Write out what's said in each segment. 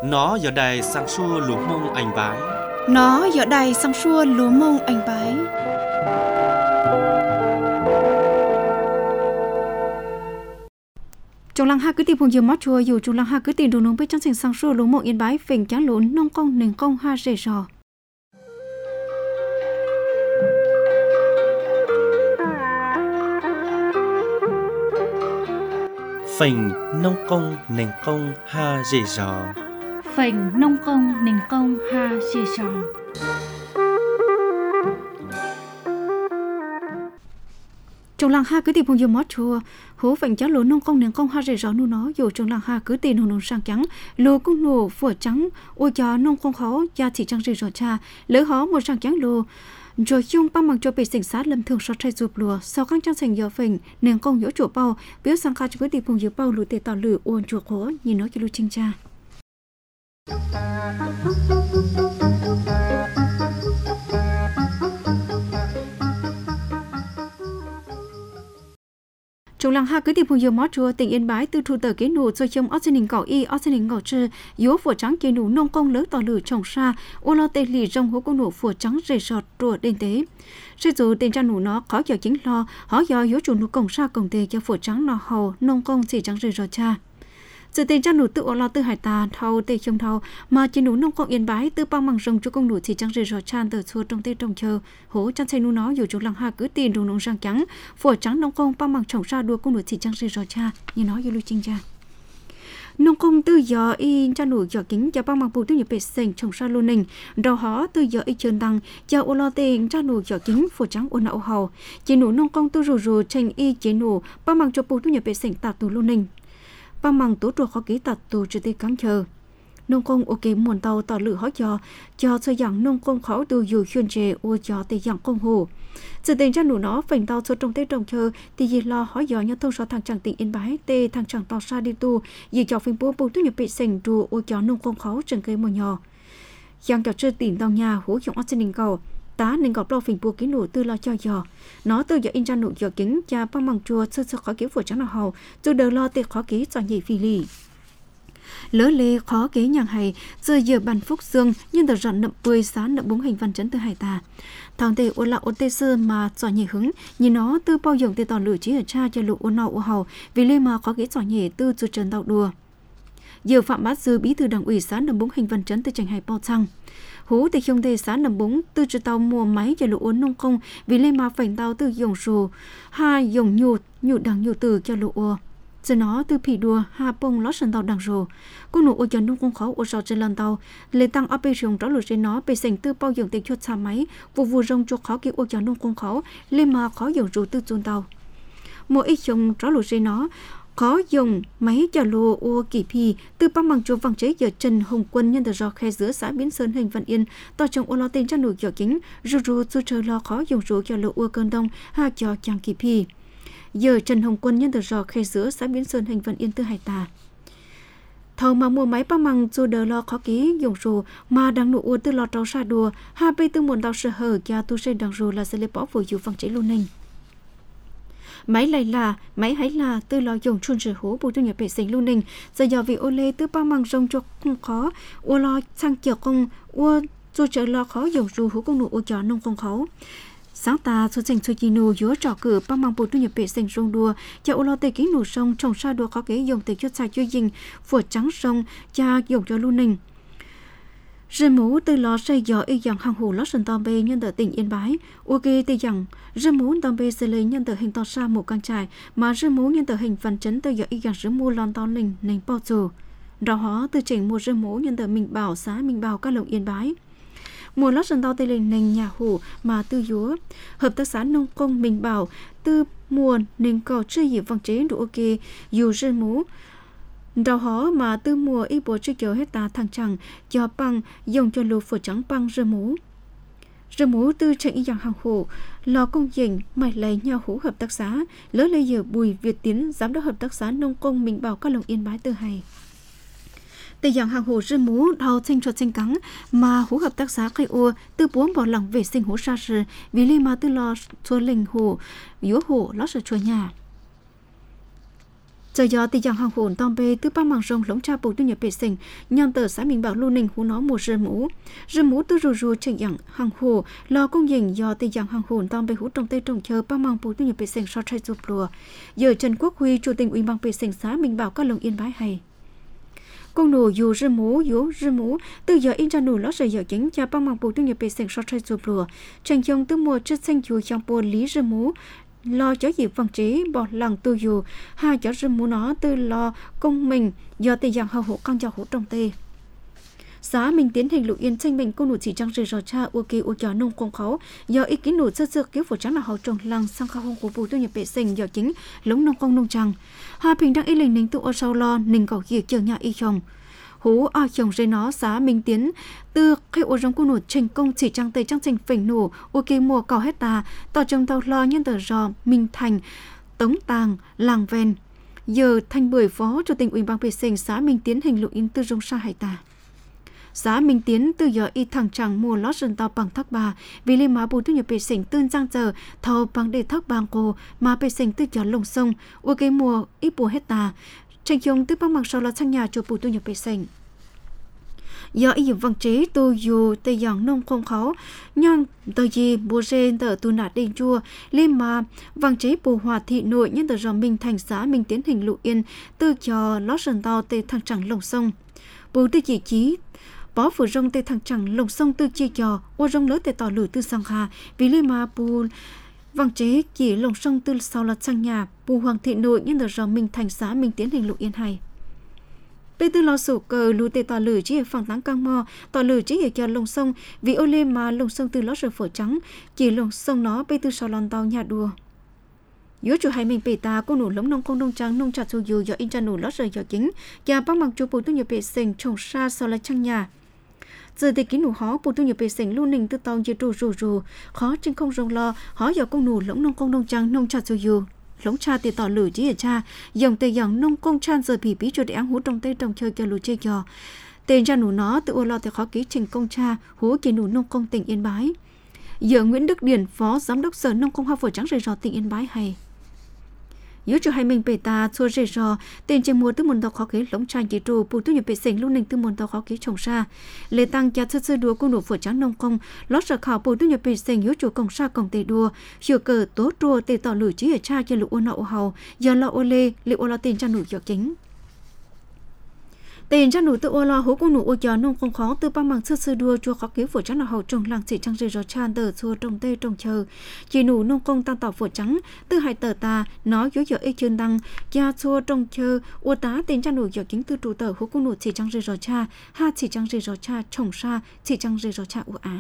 Nó giờ đài sang xua lúa mông anh bái. Nó giờ đài sang xua lúa mông anh bái. Trong làng ha cứ tìm vùng nhiều mắt chùa dù trong làng ha cứ tìm đồ nông với trang trình sang xua lúa mông yên bái phình trắng lún nông công nền công ha rể rò. Phình nông công nền công ha rể rò. Phình nông công nền công ha rể rò. Trong làng ha cứ tìm vùng nhiều mắt chùa hố phình trắng lún nông công nền công ha rể rò nu nó dù trong làng ha cứ tìm đồ nông sang trắng lúa cung nổ phủa trắng ôi cho nông công khó cha chỉ trắng rể rò cha lỡ hó một sang trắng lúa rồi chung băng bằng cho bị sinh sát lâm thường sót trai dụp lùa sau các trang thành giờ phình nền công nhỗ chỗ bao biết sang khai cho cái tìm vùng giờ bao lùi tê tỏ lửa ôn chuột khó nhìn nó cho lưu trinh cha trong làng ha cứ tìm vùng nhiều mót chùa tỉnh Yên Bái từ thủ tờ kế nụ rồi trong oxygen cỏ y oxygen cỏ trừ yếu phủa trắng kế nụ nông công lớn tỏ lửa trồng xa ô lo tê lì rong hố công nụ phủa trắng rề sọt rùa đền tế sẽ dù tên cha nụ nó khó giờ chính lo họ giờ yếu chủ nụ cổng xa cổng tê cho phủa trắng nọ hầu nông công chỉ trắng rề sọt cha sự tên cha nụ tự ô lo tư hải tà thâu tê trong thâu mà chỉ nụ nông công Yên Bái tư băng bằng rong cho công nụ chỉ trắng rề sọt chan từ xua trong tê trong chờ hố chăn xây nụ nó dù trong làng ha cứ tiền đồ nông sang trắng phủa trắng nông công băng bằng trồng xa đua công nụ chỉ trắng rề sọt cha như nó như lưu trinh cha nông công tư giờ y cha nụ giờ kính cho băng bằng bù tư nhập bể sành trồng xa lô nình đầu hó tư giờ y trơn đăng cho ô lo tiền cha nụ giờ kính phủa trắng ô nậu hầu chỉ nụ nông công tư rù tranh y chế nụ băng bằng cho bù tư nhập bể sành tạt tù lô nình băng bằng tố trùa khó ký tạt tù chưa tê cắn chờ nông công ok muôn tàu tỏ lự hóa cho xây dựng nông công khó từ dù chuyên chế ô cho tê dạng công hồ sự tình cha nụ nó phành tàu số trong tê trồng chờ thì gì lo hỏi giờ nhau thông số thằng chẳng tỉnh Yên Bái tê thằng chẳng tàu xa đi tu gì cho phim bố bố tu nhập bị sành đùa ô cho nông công khó trần cây mùa nhỏ giang cho chưa tỉnh tàu nhà hỗ dụng oxygen cầu tá nên gọt lo phình bùa kính nụ tư lo cho giờ nó từ giờ in ra nụ giờ kính cha băng bằng chùa sơ khó kiếm phủa trắng nào hầu từ đời lo tê khó ký cho nhị phi lì lỡ lê khó kế nhàng hay giờ giờ bàn phúc dương nhưng tờ rọn nậm bươi sáng nậm búng hình văn chấn từ hải tà thằng tê ô lạ ô tê sơ mà giỏi nhị hứng nhìn nó tư bao dòng tê tỏ lửa trí ở cha cho lụ ô nọ ô hầu vì lê mà khó kế giỏi nhị tư từ trần tàu đùa giờ phạm bát dư bí thư đảng ủy sáng nậm búng hình văn chấn từ trành hải bao xăng hú tê không tê sáng nậm búng tư trừ tàu mua máy cho lụ ô nông công vì lê mà phảnh tàu từ dòng rù hai dòng nhụt đằng nhụt từ cho lụ ô giờ nó từ phỉ đùa hà bông lót sân tàu đằng rồ cô nụ ô chân nông công khó ô sò trên lần tàu lê tăng áp bê rồng rõ lụt trên nó bê sành tư bao dòng tiền chuột xa máy vụ rồng cho khó kêu ô chân nông công khó lê mà khó dòng rù tư chôn tàu mỗi ít dòng rõ lụt trên nó khó dùng máy cho lô ô kỳ phi từ băng bằng chùa vàng chế giờ Trần Hồng Quân nhân tờ rò khe giữa xã Biến Sơn hình Văn Yên tàu trong ô lo tên cha nụ giờ chính rù chờ lo khó dùng rù cho lô ô cơn đông ha cho chàng kỳ phi giờ Trần Hồng Quân nhân tờ rò khe giữa xã Biến Sơn hình Văn Yên tư hải tà thầu mà mua máy băng bằng dù đờ lo khó ký dùng rù mà đang nụ ô tư lo trâu xa đùa ha bê tư muộn tàu sơ hở cho tu xây đằng rù là sẽ lấy bỏ vụ dù vàng chế luôn ninh máy này là máy hãy là tư lo dùng chun rửa hố bù tư nhập vệ sinh luôn ninh giờ giờ vì ô lê tư băng bằng rong cho không khó ô lo sang kiểu công ô dù chờ lo khó dùng rù hố công nụ ô cho nông công khó sáng ta số dành suy nô giữa trò cử băng bằng bù tư nhập vệ sinh rong đua cho ô lo tê ký nụ sông trồng sa đua có kế dùng từ chút xa chưa dình phủa trắng sông cha dùng cho luôn ninh rừng mũ từ lò xây dò y dạng hàng hồ lót sân to bê nhân tờ tỉnh Yên Bái ok từ dạng rừng mũ to bê xử lý nhân tờ hình to xa một căn trại mà rừng mũ nhân tờ hình văn chấn từ dò y dạng rừng mũ lon to linh nành bao dù đó họ từ chỉnh một rừng mũ nhân tờ mình bảo xã mình bảo các lồng Yên Bái mùa lót sân to tây lên nành nhà hồ mà tư dúa hợp tác xã nông công mình bảo tư mùa nành cỏ chơi dịp vàng chế đủ ok dù rừng mũ đào hó mà tư mùa y bộ chưa chờ hết ta thằng chẳng cho băng dùng cho lúa phở trắng băng rơ mũ tư trận y dạng hàng hồ lò công dình mày lấy nhau hú hợp tác xã lớn lấy giờ Bùi Việt Tiến giám đốc hợp tác xã nông công mình bảo các lồng Yên Bái tư hay từ dạng hàng hồ rơ mũ đào sinh cho sinh cắn mà hú hợp tác xã cây ô tư bốn bỏ lòng vệ sinh hú sa sư vì li mà tư lo cho linh hồ yếu hồ lót sợ chùa nhà giờ do tỷ dạng hàng hồn tôm bê từ băng bằng rồng lống cha bù tu nhập bê sinh nhằm tờ xã mình bảo lưu ninh hú nó mùa rư mũ từ rù trình dạng hàng hồ lo công dình do tỷ dạng hàng hồn tôm bê hú trong tây trồng chờ băng bằng bù tu nhập bê sinh so trai chụp lùa giờ Trần Quốc Huy chủ tịch ủy ban bê sinh xã mình bảo các lồng yên bái hay công nổ dù rư mũ từ giờ in ra nổ lót giờ chính cha băng bằng bù tu nhập bê sinh so trai chụp lùa tranh dòng từ mùa chất xanh dù trong bồn lý rư mũ lo cho dịp văn trí bỏ lòng tu dù hai cho rừng muốn nó từ lo công mình do tỷ dạng hậu hộ con cho hỗ trong tê xã mình tiến hành lục yên tranh mình cô nụ chỉ trang rời rò cha u kỳ u cho nông công khấu do ý kiến nụ sơ cứu phụ trắng là hậu trồng lăng sang khâu hông của bù tu nhập vệ sinh do chính lống nông công nông trang hà bình đang ý lệnh nính tụ ở sau lo nính cầu kia chờ nhà y chồng hú ở chồng rơi nó xã minh tiến từ khi ô rong cô nụ trình công chỉ trang tây trang trình phỉnh nụ u kỳ mùa cầu hết ta tỏ trồng tàu lo nhân tờ rò minh thành tống tàng làng ven giờ thành bưởi phó chủ tịch ủy ban vệ sinh xã minh tiến hành lục in từ rong sa hải ta xã minh tiến từ giờ y thẳng chẳng mùa lót rừng tàu bằng thác bà vì liên má bù thu nhập vệ sinh tương giang giờ thầu bằng để thác bàng cô mà vệ sinh từ giờ lồng sông u kỳ mùa ít bùa hết ta tranh dùng từ băng bằng sau là sang nhà cho bù tu nhập vệ sinh do ý văn chế tu dù tây giang nông không khó nhưng tờ gì bùa rên tờ tu nạt đền chua lên mà văn chế bù hòa thị nội nhân tờ ròm minh thành xã minh tiến hình lụ yên từ cho lót sần tàu tây thằng chẳng lồng sông bù tư chỉ chí bó phủ rong tây thằng chẳng lồng sông từ chia cho ô rong lớn tây tỏ lử từ sang hà vì lên mà bù văn chế chỉ lồng sông từ sau là sang nhà bù hoàng thị nội nhân tờ ròm minh thành xã minh tiến hình lụ yên hay bây từ lo sổ cờ lù tê tỏ lử chỉ ở phòng táng căng mò tỏ lử chỉ ở cho lồng sông vì ô lê mà lồng sông từ lót rờ phở trắng chỉ lồng sông nó bây từ sau lon tàu nhà đùa yếu chủ hai mình bể ta cô nổ lống nông công nông trắng nông chặt dù dù do in ra nổ lót rờ do chính và băng bằng chụp bù tu nhập vệ sinh trồng xa sau là trăng nhà giờ thì kín nổ hó bù tu nhập vệ sinh luôn ninh từ tàu như rù khó trên không rong lo hó giờ công nổ lống nông công nông trắng nông chặt dù dù lống cha tê tỏ lử chỉ ở cha dòng tê dòng nông công chan giờ bị bí cho để ăn hú trong tê trong chơi cho lù chơi giò tên cha nụ nó tự ô lo từ khó ký trình công cha hú kỳ nụ nông công tỉnh Yên Bái giờ Nguyễn Đức Điển phó giám đốc sở nông công hoa phổi trắng rời rò tỉnh Yên Bái hay yếu cho hai mình bể ta xua rời rò tên trên mùa từ môn tàu khó ký lống cha chỉ trù bù tu nhập vệ sinh luôn ninh từ môn tàu khó ký trồng xa lệ tăng cha sơ đua cô nụ phổi trắng nông công lót sở khảo bù tu nhập vệ sinh yếu chủ công xa công tê đua chiều cờ tố trua tê tỏ lử chỉ ở cha cho lụ ô nọ ô hầu giờ lo ô lê liệu ô lo tiền cha nụ cho chính tiền cha nụ tự ô lo hú cô nụ ô giờ nông không khó từ băng bằng sơ đua chua khó ký phổi trắng là hậu trồng làng chỉ trang rời rò cha tờ xua trồng tê trồng chờ chỉ nụ nông công tăng tỏ phổi trắng từ hai tờ ta nói dối giờ y chuyên đăng cha xua trồng chờ ô tá tiền cha nụ giờ chính từ trụ tờ hú cô nụ chỉ trang rời rò cha ha chỉ trang rời rò cha trồng xa chỉ trang rời rò cha ô á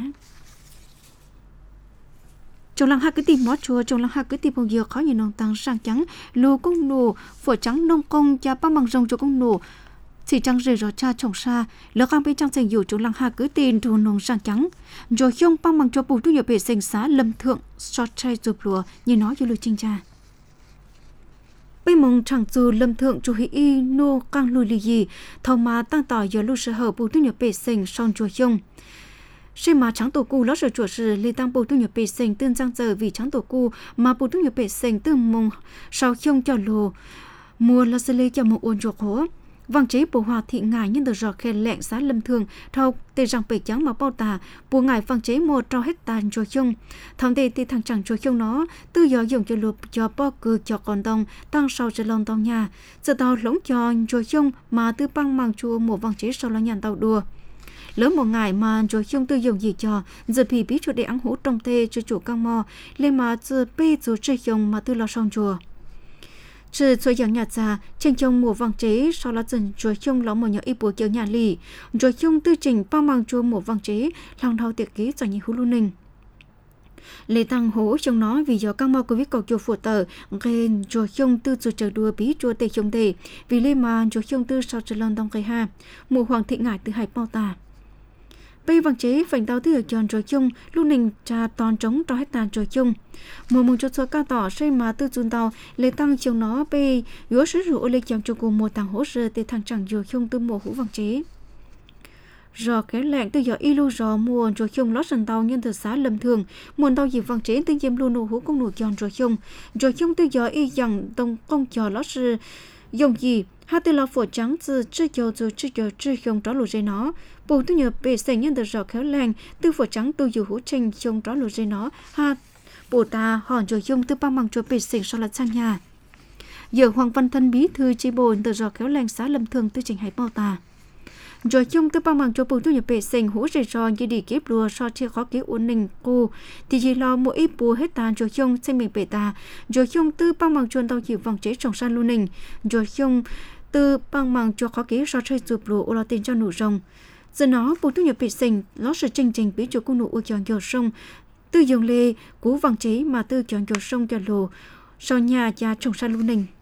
trong làng ha cứ tìm mót chùa trong làng ha cứ tìm bao giờ khó nhìn nông tăng sang trắng lù công nụ phổi trắng nông công cha băng bằng rồng cho công nụ chỉ trang rời rò cha trồng xa lỡ khang bên trong thành dù chỗ lăng hà cứ tiền trù nông sang trắng rồi không băng bằng cho bù tu nhập vệ sinh xã Lâm Thượng so trai chụp lùa như nói cho lưu trinh cha bây mong chẳng dù Lâm Thượng chủ hỷ y nô căng lùi lì gì thầu mà tăng tỏ giờ lưu sở hở bù tu nhập vệ sinh son chùa không khi mà trắng tổ cu lót rồi chuột sự li tăng bù tu nhập vệ sinh tương giang giờ vì trắng tổ cu mà bù tu nhập vệ sinh tương mong sau không cho lùa mua là xử lý cho một ôn chuột hố văn chế bù hòa thị ngài nhân được rõ khen lẹn xã Lâm Thường thâu tê rằng bể trắng mà bao tà bù ngài văn chế mua trao hết tàn cho chung thằng tê thằng chẳng cho chung nó từ giờ dùng cho lụp cho bao cừ cho con đông tăng sau cho lòng tàu nhà giờ tàu lống cho chung mà từ băng mang chua một văn chế sau là nhàn tàu đùa lớn một ngày mà cho chung từ dùng gì cho giờ bị bí chuột để ăn hũ trong tê cho chủ căng mò lên mà giờ bê rồi chơi dùng mà từ lo xong chùa sự cho dạng nhà già trên trong mùa vàng chế sau là dần rồi chung lóng một nhỏ ít bùa kiểu nhà lì rồi chung tư trình bao mang chua mùa vàng chế lòng thao tiệc ký cho những hú lưu ninh lê tăng hố trong nó vì do các mò của viết cầu chùa phù tờ ghen rồi chung tư rồi chờ đua bí chua tề chung tề vì lê mà rồi chung tư sau trở lần đông cây ha mùa hoàng thị ngải từ hải bao tà bây vàng chế phành tao từ tròn rồi chung lúc ninh trà toàn trống cho hết tàn rồi chung mùa mùng cho số ca tỏ xây mà tư chun tàu lê tăng chiều nó bây yếu sứ rượu lê chạm cho cùng một thằng hỗ trợ để thằng chẳng rồi chung từ mùa hũ vàng chế rồi cái lẹn từ giờ ilu rồi mùa rồi chung lót sần tàu nhân từ xã Lâm Thường muôn tàu gì vàng chế từ dêm luôn nô hũ công nụ tròn rồi chung từ giờ y dòng đông công chờ lót sư dùng gì hai từ là phổ trắng từ chưa dùng đó lụt dây nó bù tu nhờ bề xây nhân được rõ khéo lành từ phổ trắng tu dù hữu trình dùng đó lụt dây nó ha bù ta hòn rồi dùng từ băng bằng cho bề xây sau là sang nhà giờ Hoàng Văn Thân bí thư chi bộ từ rõ khéo lành xã Lâm Thường tư trình hải bao ta rồi chung từ băng bằng cho bù tu nhờ bề xây hữu dây rò như đi kiếp lùa so chia khó kỹ ổn định cô thì chỉ lo mỗi ít bù hết tàn rồi chung xây mình bề ta rồi chung từ băng bằng chuồn tàu chịu vòng chế trồng san luôn ninh rồi chung từ băng bằng cho khó kỹ so chơi chụp lùa ô lo tiền cho nụ rồng giờ nó bù tu nhờ bề xây nó sự trình bí cho cô nụ ô chọn dầu sông từ dùng lê cú vòng chế mà từ chọn dầu sông cho lùa sau nhà cha trồng san luôn ninh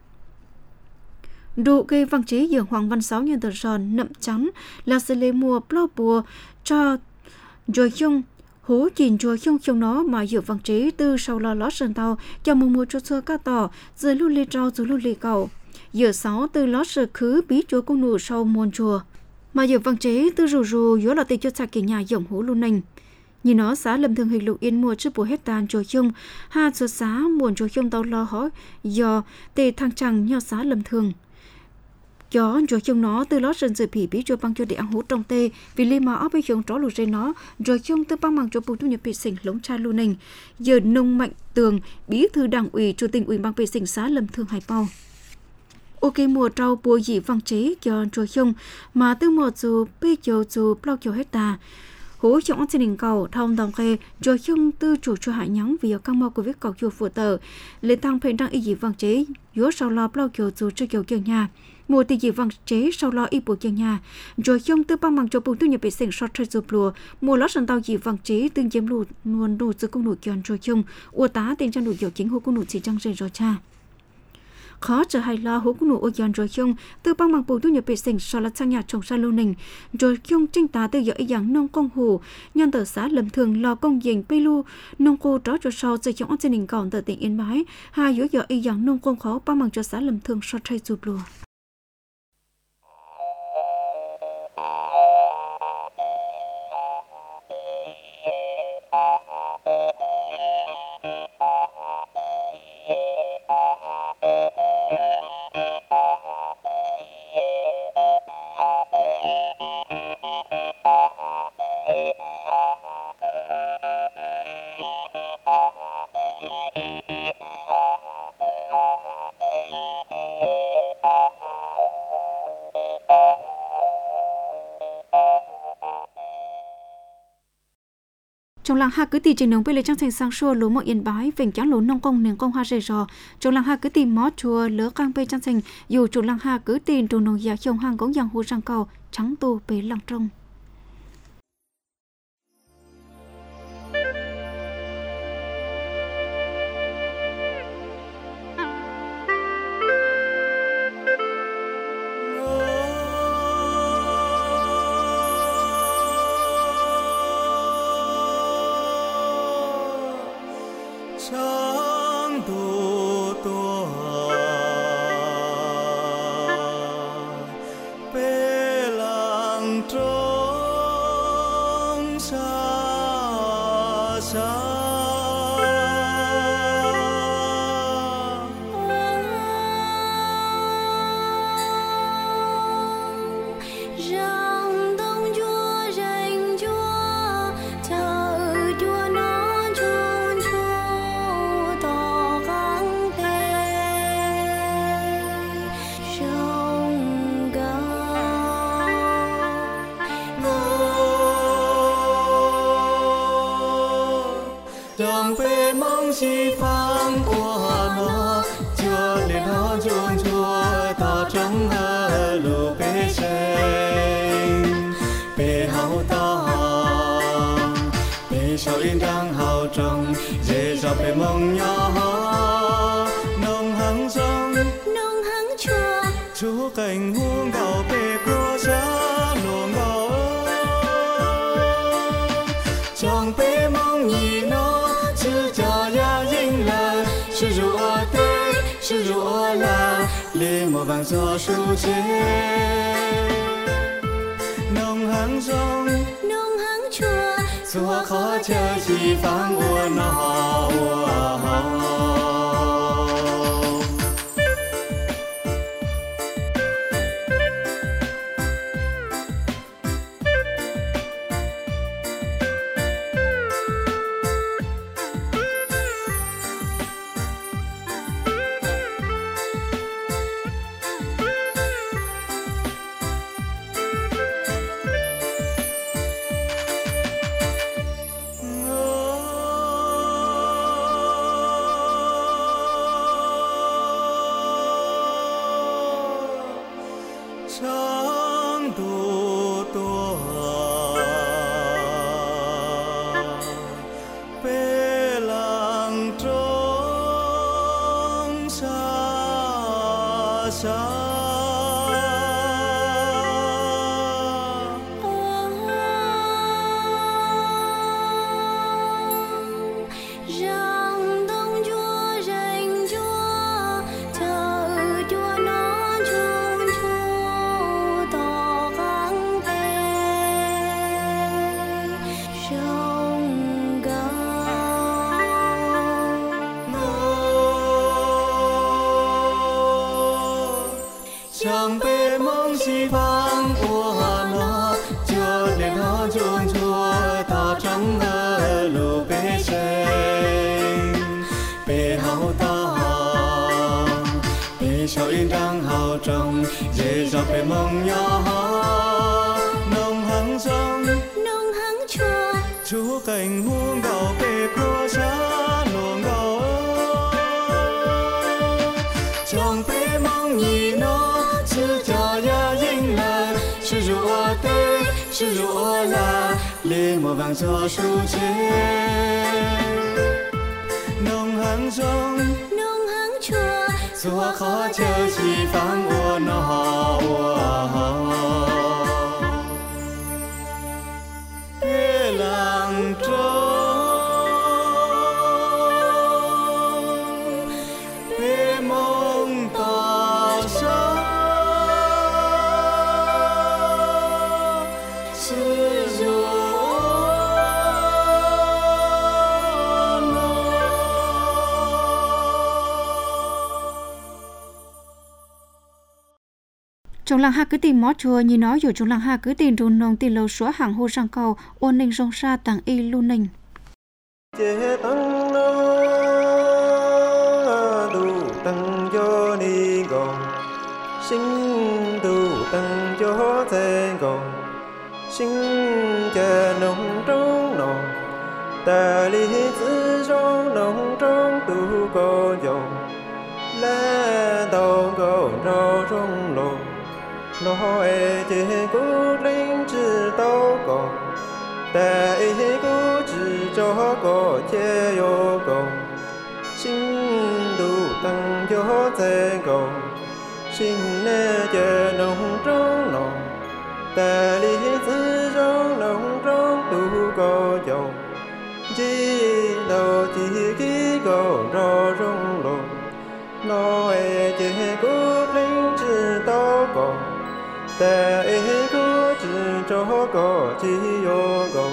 độ gây vang chế dường Hoàng Văn Sáu nhân tờ giòn nậm trắng là sự lê mùa plo bùa cho rồi chung hố chìm rồi chung nó mà dựa vang chế từ sau lò lót sơn tàu cho mùa cho xưa cá tỏ rồi lưu lê trao rồi lưu lê cầu dựa sáu từ lót sờ khứ bí chúa công nụ sau môn chùa mà dựa vang chế từ rù dứa là tiền cho sạc nhà dòng hố luôn nành nhìn nó xã Lâm Thường hình lục yên mùa trước bùa hết tàn rồi chung ha số xã muôn rồi chung tàu lo hỏi do tề thăng trăng nho xã Lâm Thường gió rồi chung nó từ lót sơn rồi phỉ bí cho băng cho để ăn hú trong tê vì li mà ấp bây chung tró lùi dây nó rồi chung từ băng bằng cho bù tu nhập bị sình lống cha luôn nình giờ nông mạnh tường bí thư đảng ủy chủ tịch ủy ban vệ sinh xã Lâm Thường Hải Bao ok mùa trâu bùa dị vang chế cho rồi chung mà từ mùa dù bây giờ dù bao giờ hết ta hố trong gia đình cầu thông đồng khe rồi chung tư chủ cho hải nhắn vì các mô của việc cầu chùa phụ tờ lễ tăng phê đăng y dị vang chế yếu sau lo bao giờ dù chưa kiểu kiểu nhà mùa thì dị vang chế sau lo y bộ kiểu nhà rồi chung tư băng bằng cho bùn tu nhập bị sinh sót chơi dùm lùa mùa lót sân tàu dị vang chế tương chiếm lùa luôn đủ từ công nụ kiòn rồi chung ua tá tên trang đủ dầu chính hô công nụ chỉ trang rơi rồi cha khó trở hay lo hú nụ ô giòn rồi chung từ băng bằng bù tu nhập bị sinh so là sang nhà trồng sa lô nình rồi chung trinh tá từ giờ dạng nông công hồ nhân tờ xã Lâm Thường lo công dình pê lu nông cô đó cho sau xây trong gia đình còn tờ tỉnh Yên Bái hai giữa giờ dạng nông công khó băng bằng cho xã Lâm Thường so chơi chụp lùa trong làng ha cứ tìm trình nông bây lấy trang thành sang xua lúa mọi Yên Bái vểnh chán lúa nông công nền công ha rề rò trong làng ha cứ tìm mót chùa lỡ cang bây trang thành dù trong làng ha cứ tìm trù nông giả trồng hàng cũng giang hồ sang cầu trắng tu bế làng trong mong nhỏ nông hăng sông nông hăng chùa chúa cảnh huống gạo bề của cha luồng gạo trong bề mong nhìn nó chữ cho ya dinh là chữ rùa tê chữ rùa là lê mùa vàng gió su chế nông hăng sông nông hăng chùa chúa khó chờ chỉ phang ua nó chẳng bê mong gì vang của nó cho nên nó chuông chua ta trong ngờ lù bê sen bê hậu ta bê sao yên đang hào trong dễ cho bê mong nhỏ nông hăng chua chú cảnh huông đầu bê của cha luồng đầu trong bê mong nhìn nó是家呀应了，是如我对，是如我啦，连我望做书签，农行中，做好就是放我别浪中，别梦到手。 Trong làng hạ cứ tìm mó chùa như nói dù trong làng hạ cứ tìm rùn nông tìm lâu xóa hàng hô sang cầu ôn ninh rong xa tàng y lưu ninh. Chế tăng nô đủ tăng cho ni gòn sinh đủ tăng cho thế gòn sinh chờ nông trong nọ ta lý tư trong nông trong tu có dòng lá đầu có rau trong lò nó e chế cố linh chỉ tao có ta e cố chỉ cho có chế yo có sinh đủ tăng cho thế có sinh nè chờ nông trong nọ ta lý tư trong nông trong tu có dòng chỉ đầu chỉ ký có rau trong lò nó e chế cố linh chỉ tao có ta e cố chỉ cho có chỉ yo có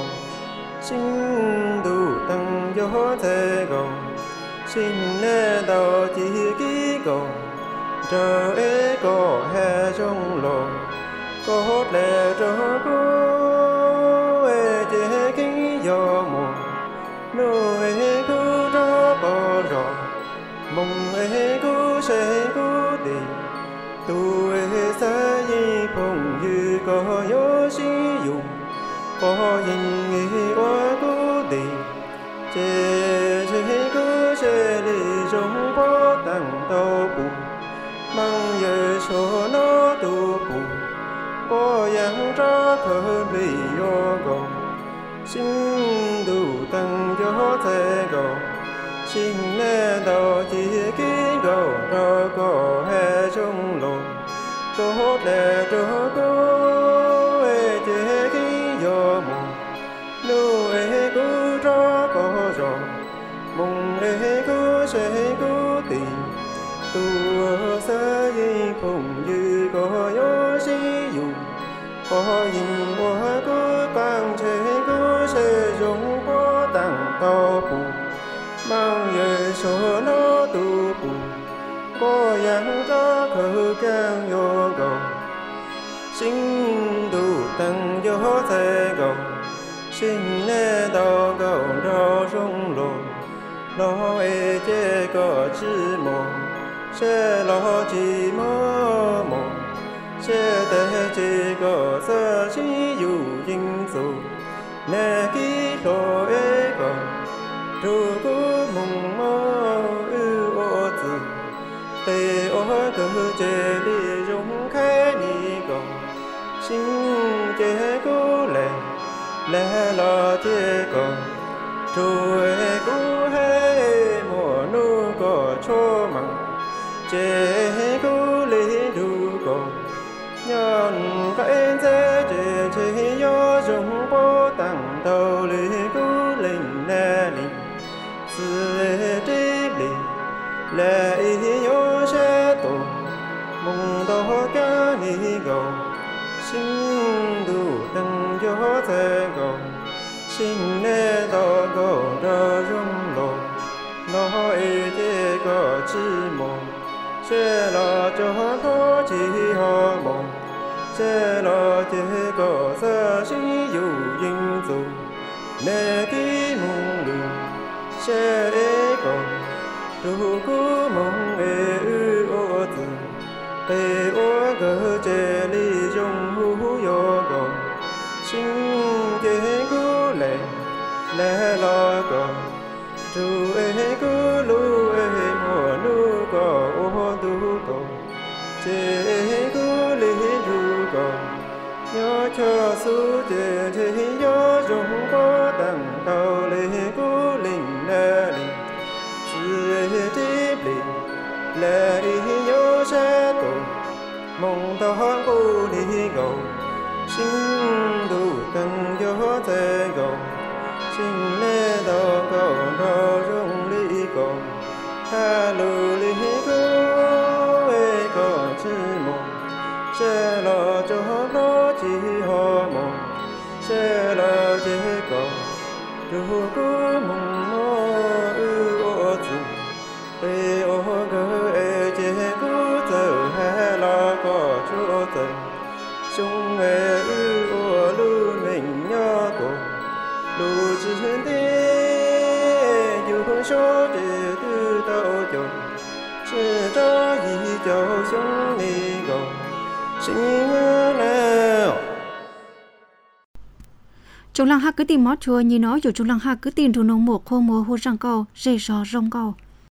sinh đủ tăng cho thế có sinh nè đầu chỉ ký có chờ e có hè trong lò có lẽ cho cô e chế ký yo mùa nô e cố cho có rõ mong e cố sẽ cố đi tu e sa yi phong yu có yo si yu có yin e wa cố đi chế chế cố sẽ đi trong bó tăng tàu bù mang ye số nó tu bù có yang ra khờ lý yo go xin đủ tăng cho thế go xin nè đầu chỉ ký go ra có hè trong lò có lẽ cho cô e chế ký yo mù nô e cố ra có rõ mong e cố sẽ cố tìm tu sa yi phong yu có yo si yu có yin wa cố tăng chế cố sẽ dùng có tăng tao bù mang ye số nó tu bù có yang ra khờ càng yo go sinh đủ tăng yo thế go sinh nè đau go ra rong lò lo e chế có chỉ mò sẽ lo chỉ mò mò sẽ để chỉ có sa chỉ yu yin su nè kí lo e go ru ku mong mò ư o zi tê o cơ chế đi rong khai ni go sinh chế cố lẽ lo chế go ru e cố hay mùa nu có cho măng chế cố lý lệ ý nhớ sẽ tổ mong đó cả ni gầu sinh đủ tăng gió thế gầu sinh nè đó gầu đó rung lộ nó ý chế có chi mong sẽ là cho nó chỉ họ mong sẽ là chế có sa sĩ dù dinh dù nè ký mong đường sẽ còn đủ cứ mong ư ô từ tê ô gỡ chế ly trong hú yo gòn sinh chế cứ lệ lệ lo gòn dù cứ lu mùa nu gò ô tu gòn chế cứ lý ru gòn nhớ cho su chế chế nhớ trong có đằng đầu lý cứ linh nè linh lệ nhớ sẽ tổ mong đó cô đi gầu sinh đủ tăng gió thế gầu sinh lệ đó gầu đó rung lý gầu ha lù lý gầu ê gầu chỉ mong sẽ lo cho nó chỉ họ mong sẽ lo chế gầu dù cứ mong nó ư ô từ ê ô gơ ê chế cứ giờ hè lo có chỗ tình chúng ê ư ô lưu mình nhớ tổ lưu chỉ hiện thế dù không số chế tư tao chồng sẽ cho gì cho chúng đi gầu sinh nào chúng lăng ha cứ tìm mót chùa như nó dù chúng lăng ha cứ tìm thủ nông một khô mùa hô răng câu dây sò rong câu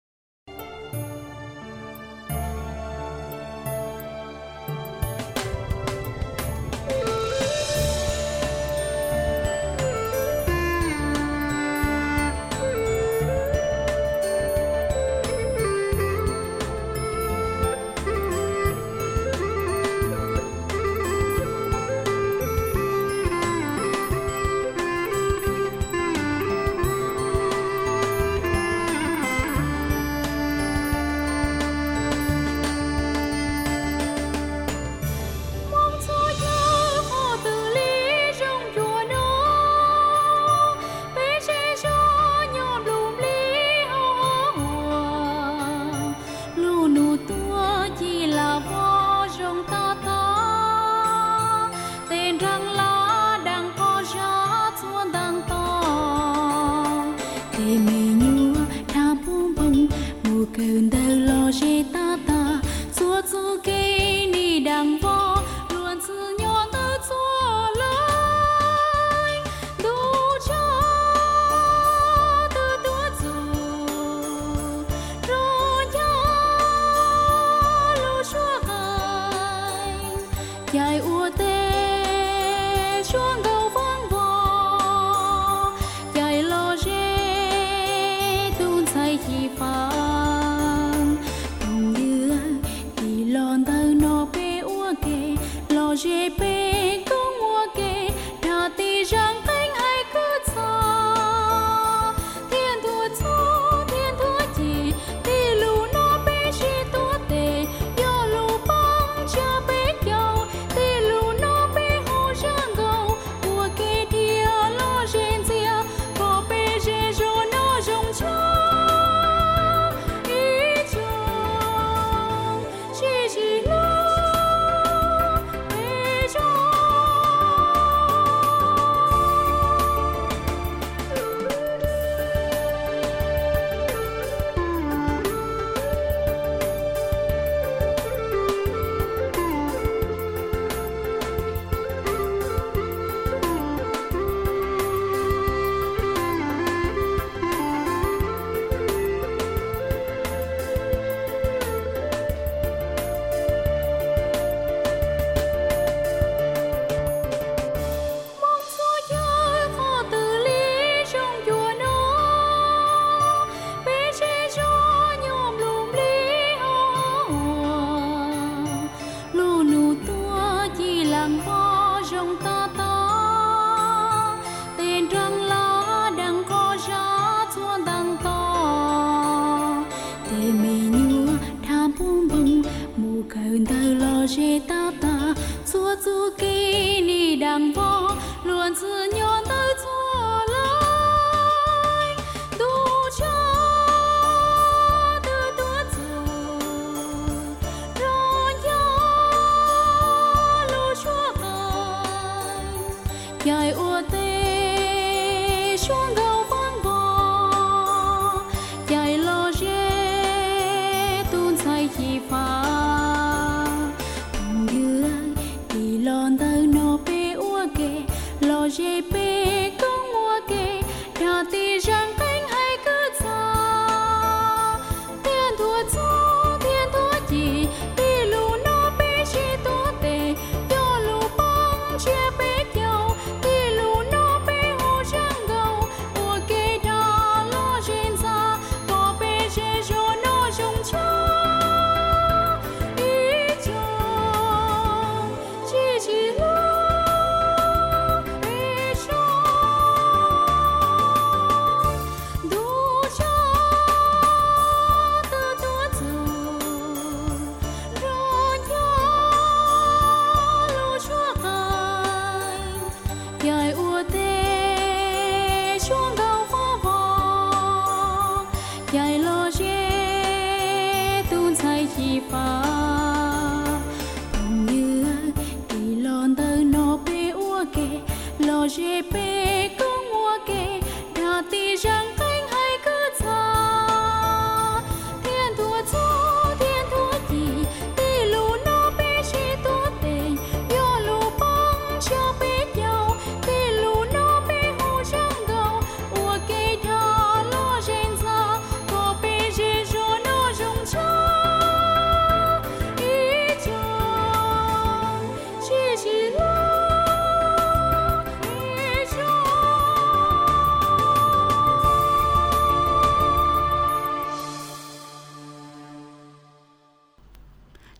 dài ua tê xuống đầu vang vò dài lo rê tuôn say chi phang cùng như thì lon ta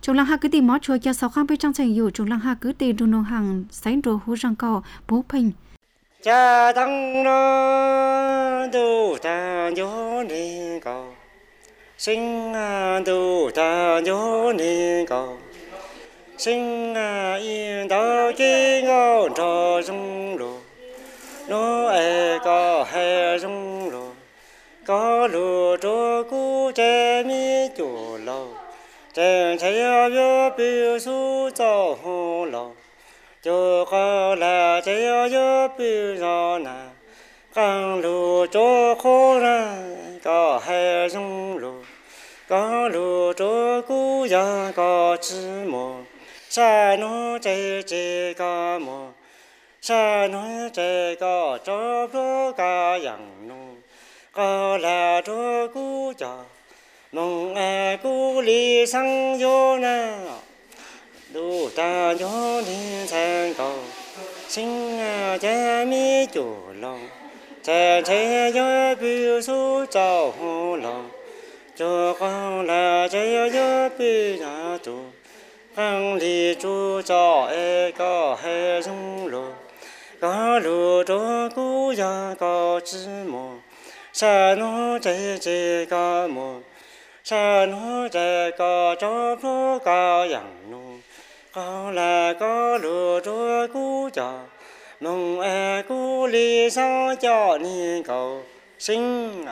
Trong lăng hạ cứ tìm mót chùa cho 6 khang bên trong thànhอยู่trong lăng hạ cứ tìm đồn nông hàng sánh đồ hú răng cò bố phình cha tăng nó tu ta nhớ ni cầu sinh tu ta nhớ ni cầu sinh yên đó chi ngon cho dung lộ nó có hè dung lộ có lúa cho cú trẻ mi chủ lâu trẻ thấy nhớ biểu su cho hồ lâu cho có là trẻ nhớ biểu gió nà càng lúa cho khô ra có hè dung lộ có lúa cho cú già có chữ mồ sa nó trẻ có mồ sa nó trẻ có cho pro cả yang nô có là cho cú cho mong cú li sang vô na đủ ta nhớ đi sang cầu sinh cha mi chủ lòng cha thấy nhớ biểu số cho hồ lòng cho con là cha nhớ biểu nhà chủ khang li chú cho có hệ dung lộ có lúa cho cú già có chữ mồ sa nó trẻ có mồ sa nó trẻ có cho pro cả yang nô có là có lúa cho cú già mong cú li sao cho ni cầu sinh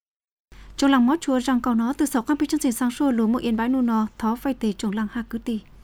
trong lăng mót chùa răng cầu nó từ 6 khang bên trong thành sang xô lúa một yên bãi nô nò thó phai tề trong lăng hạ cứ tì